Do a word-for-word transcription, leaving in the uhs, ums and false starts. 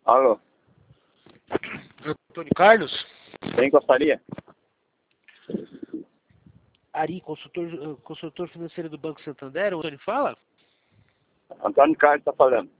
Alô, Antônio Carlos? quem gostaria? Ari, consultor, consultor financeiro do Banco Santander, o Antônio fala? Antônio Carlos está falando.